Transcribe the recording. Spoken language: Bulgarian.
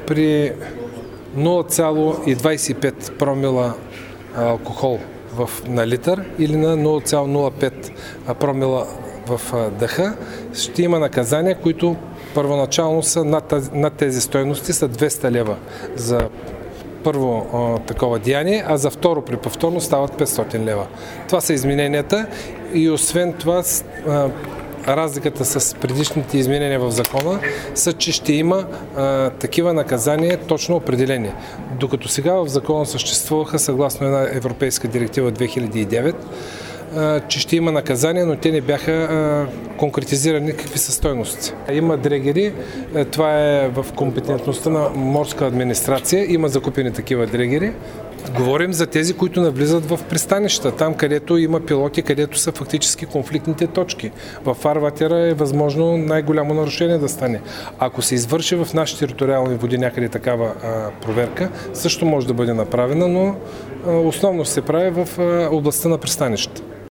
при 0,25 промила алкохол на литър или на 0,05 промила в дъха, ще има наказания, които първоначално са над тези стойности, са 200 лева за първо такова деяние, а за второ при повторно стават 500 лева. Това са измененията и освен това разликата с предишните изменения в закона са, че ще има такива наказания точно определени. Докато сега в закона съществуваха, съгласно една европейска директива 2009, че ще има наказания, но те не бяха конкретизирани какви са стойности. Има дрегери, това е в компетентността на морска администрация, има закупени такива дрегери. Говорим за тези, които навлизат в пристанища, там където има пилоти, където са фактически конфликтните точки. В фарватера е възможно най-голямо нарушение да стане. Ако се извърши в нашите териториални води някъде такава проверка, също може да бъде направена, но основно се прави в областта на пристанищата.